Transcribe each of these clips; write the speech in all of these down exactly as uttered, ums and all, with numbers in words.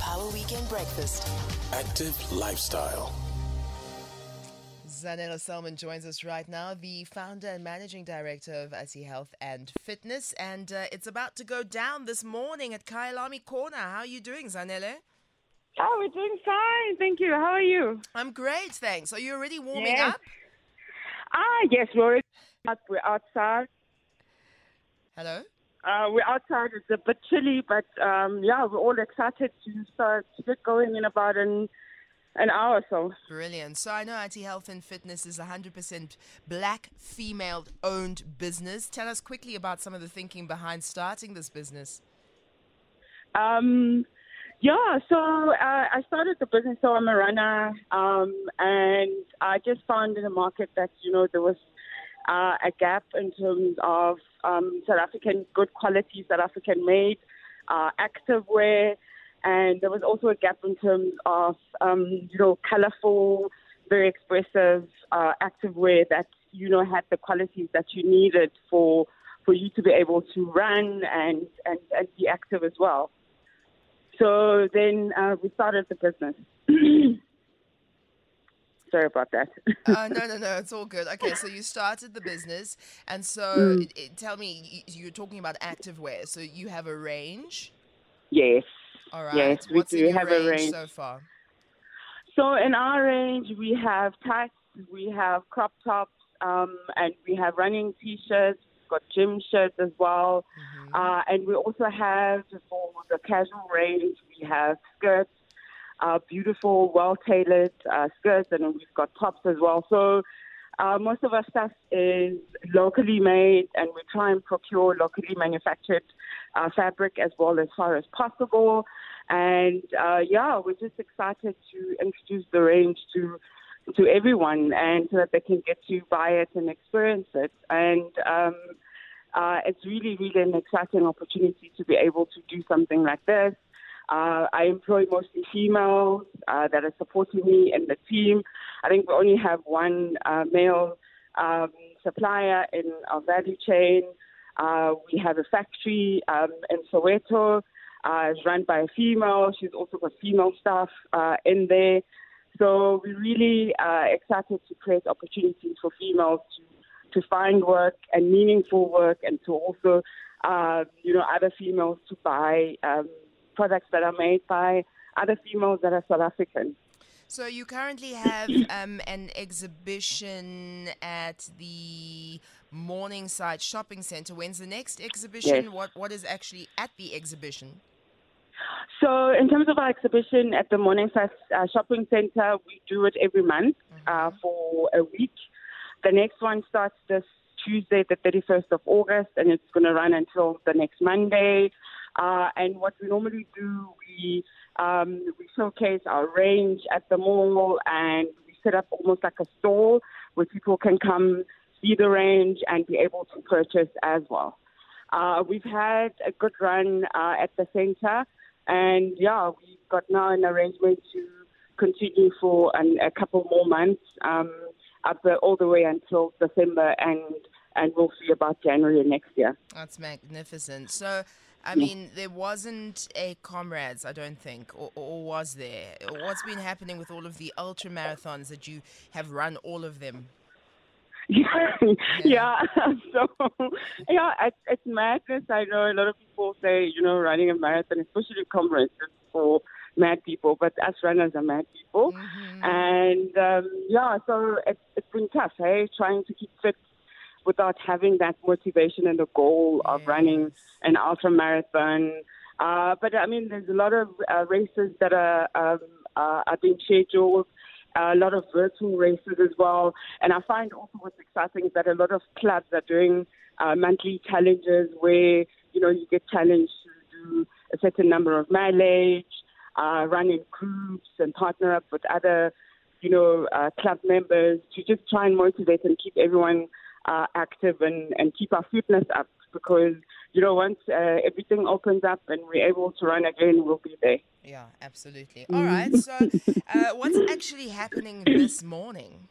Power Weekend Breakfast. Active lifestyle. Zanele Selman joins us right now, the founder and managing director of Asi Health and Fitness. And uh, it's about to go down this morning at Kyalami Corner. How are you doing, Zanele? Oh, we're doing fine. Thank you. How are you? I'm great, thanks. Are you already warming Yes. up? Ah, yes, we're already out. We're outside. Hello? Uh, we're outside. It's a bit chilly, but um, yeah, we're all excited to start to get going in about an, an hour or so. Brilliant. So I know Asi Health and Fitness is a one hundred percent black, female-owned business. Tell us quickly about some of the thinking behind starting this business. Um, yeah, so uh, I started the business, so I'm a runner, um, and I just found in the market that, you know, there was uh, a gap in terms of um, South African, good quality South African made, uh, active wear, and there was also a gap in terms of, um, you know, colorful, very expressive uh, active wear that, you know, had the qualities that you needed for for you to be able to run and, and, and be active as well. So then uh, we started the business. Sorry about that. uh, no, no, no, it's all good. Okay, so you started the business, and so Mm. it, it, tell me, you, you're talking about activewear. So you have a range. Yes. All right. Yes, we What's do in your have a range, range. so far? So in our range, we have tights, we have crop tops, um, and we have running T-shirts, got gym shirts as well. Mm-hmm. Uh, and we also have, for the casual range, we have skirts, uh, beautiful, well-tailored uh, skirts, and then we've got tops as well. So uh, most of our stuff is locally made, and we try and procure locally manufactured uh, fabric as well as far as possible. And uh, yeah, we're just excited to introduce the range to to everyone, and so that they can get to buy it and experience it. And um, uh, it's really, really an exciting opportunity to be able to do something like this. Uh, I employ mostly females uh, that are supporting me in the team. I think we only have one uh, male um, supplier in our value chain. Uh, we have a factory um, in Soweto. Uh, it's run by a female. She's also got female staff uh, in there. So we're really uh, excited to create opportunities for females to, to find work and meaningful work, and to also, uh, you know, other females to buy um, products that are made by other females that are South African. So you currently have um, an exhibition at the Morningside Shopping Centre. When's the next exhibition? Yes. What What is actually at the exhibition? So in terms of our exhibition at the Morningside uh, Shopping Centre, we do it every month uh, for a week. The next one starts this Tuesday, the thirty-first of August, and it's going to run until the next Monday. Uh, and what we normally do, we um, we showcase our range at the mall, and we set up almost like a store where people can come see the range and be able to purchase as well. Uh, we've had a good run uh, at the centre, and yeah, we've got now an arrangement to continue for an, a couple more months, um, up the, all the way until December, and and we'll see about January next year. That's magnificent. So, I mean, there wasn't a Comrades, I don't think, or, or was there? What's been happening with all of the ultra marathons that you have run all of them? Yeah, yeah. So, yeah, it's, it's madness. I know a lot of people say, you know, running a marathon, especially Comrades, is for mad people, but us runners are mad people. Mm-hmm. And, um, yeah, so it's, it's been tough, hey, trying to keep fit without having that motivation and the goal of Yes. running an ultra marathon. Uh, but, I mean, there's a lot of uh, races that are, um, uh, are being scheduled. A lot of virtual races as well. And I find also what's exciting is that a lot of clubs are doing uh, monthly challenges where, you know, you get challenged to do a certain number of mileage, uh, run in groups and partner up with other, you know, uh, club members to just try and motivate and keep everyone uh, active and, and keep our fitness up, because, you know, once uh, everything opens up and we're able to run again, we'll be there. Yeah, absolutely. All right. So, uh, what's actually happening this morning?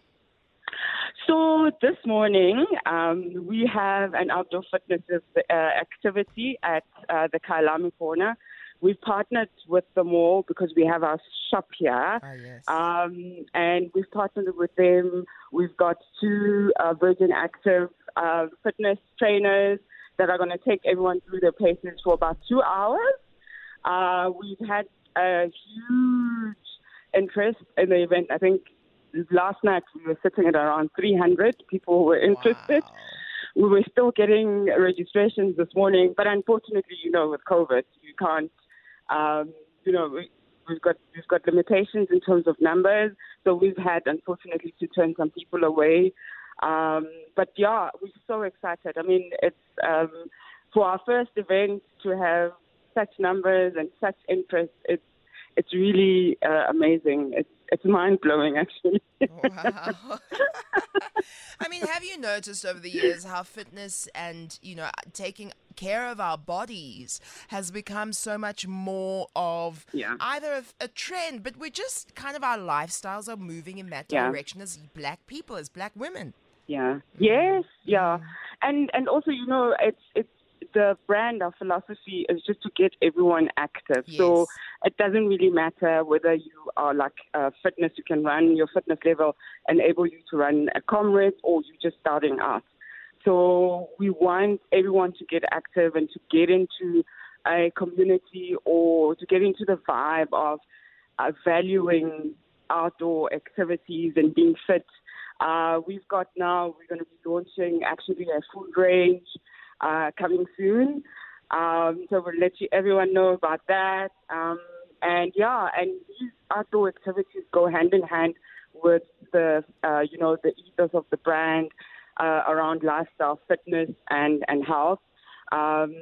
So this morning, um, we have an outdoor fitness uh, activity at uh, the Kyalami Corner. we've partnered with the mall because we have our shop here. Ah, yes. Um, and we've partnered with them. We've got two uh, Virgin Active uh, fitness trainers that are going to take everyone through their paces for about two hours. Uh, we've had a huge interest in the event. I think last night we were sitting at around three hundred people who were interested. Wow. We were still getting registrations this morning, but unfortunately, you know, with COVID, you can't, um, you know, we, we've got we've got limitations in terms of numbers. So we've had, unfortunately, to turn some people away. Um, but yeah, we're so excited. I mean, it's um, for our first event to have such numbers and such interest. It's it's really uh, amazing. It's it's mind blowing, actually. Wow. I mean, have you noticed over the years how fitness and, you know, taking care of our bodies has become so much more of Yeah. either a, a trend, but we're just kind of our lifestyles are moving in that Yeah. direction as black people, as black women. Yeah. Yes. Yeah. And and also, you know, it's it's the brand, our philosophy is just to get everyone active. So Yes. it doesn't really matter whether you are like uh, fitness, you can run your fitness level, enable you to run a comrade, or you're just starting out. So we want everyone to get active and to get into a community or to get into the vibe of uh, valuing outdoor activities and being fit. Uh, we've got now, we're going to be launching actually a food range uh, coming soon. Um, so we'll let you, everyone know about that. Um, and yeah, and these outdoor activities go hand in hand with the, uh, you know, the ethos of the brand uh, around lifestyle, fitness, and, and health. Um,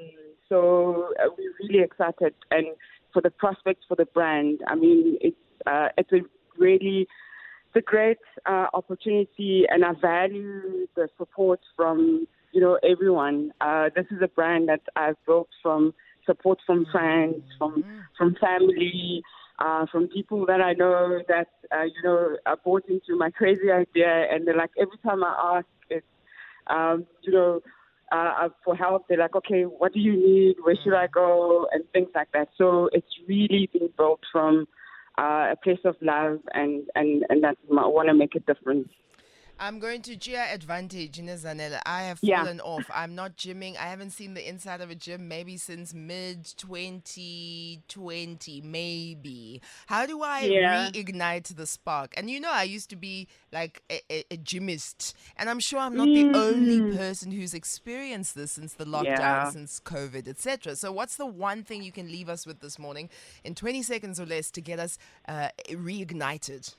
so uh, we're really excited. And for the prospects for the brand, I mean, it's, uh, it's a really it's a great uh, opportunity, and I value the support from, you know, everyone. Uh, this is a brand that I've built from support from friends, from from family, uh, from people that I know that, uh, you know, are bought into my crazy idea. And they're like, every time I ask, it's, um, you know, uh, for help, they're like, okay, what do you need? Where should I go? And things like that. So it's really been built from Uh, a place of love, and, and, and that's my, I want to make a difference. I'm going to Gia Advantage in Zanele. I have Yeah. fallen off. I'm not gymming. I haven't seen the inside of a gym maybe since mid twenty twenty, maybe. How do I Yeah. reignite the spark? And you know, I used to be like a, a, a gymist, and I'm sure I'm not Mm. the only person who's experienced this since the lockdown, Yeah. since COVID, et cetera. So, what's the one thing you can leave us with this morning in twenty seconds or less to get us uh, reignited?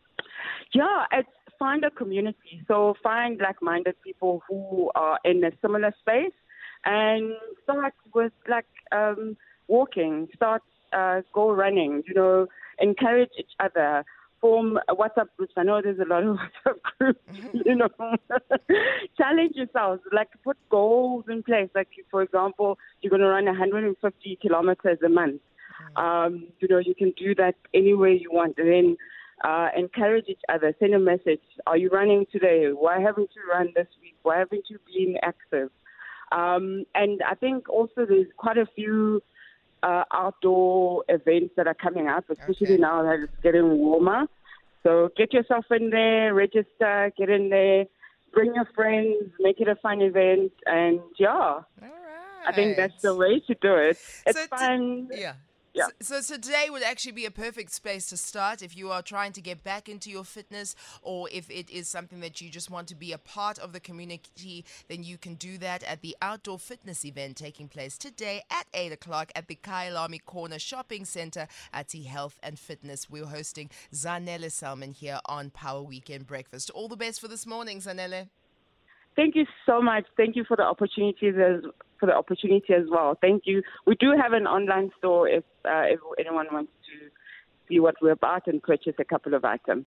Yeah, it's find a community. So find like-minded people who are in a similar space, and start with like um, walking. Start uh, go running. You know, encourage each other. Form WhatsApp groups. I know there's a lot of WhatsApp groups. You know, challenge yourselves. Like put goals in place. Like for example, you're going to run one hundred fifty kilometers a month. Um, you know, you can do that any way you want, and then uh, encourage each other. Send a message. Are you running today? Why haven't you run this week? Why haven't you been active? Um, and I think also there's quite a few uh, outdoor events that are coming up, especially Okay. now that it's getting warmer. So get yourself in there, register, get in there, bring your friends, make it a fun event, and yeah, All right. I think that's the way to do it. It's So to- fun. Yeah. Yeah. So, so today would actually be a perfect space to start if you are trying to get back into your fitness, or if it is something that you just want to be a part of the community, then you can do that at the outdoor fitness event taking place today at eight o'clock at the Kyalami Corner Shopping Center at the Health and Fitness. We're hosting Zanele Salman here on Power Weekend Breakfast. All the best for this morning, Zanele. Thank you so much. Thank you for the opportunities as for the opportunity as well. Thank you. We do have an online store if uh, if anyone wants to see what we're about and purchase a couple of items.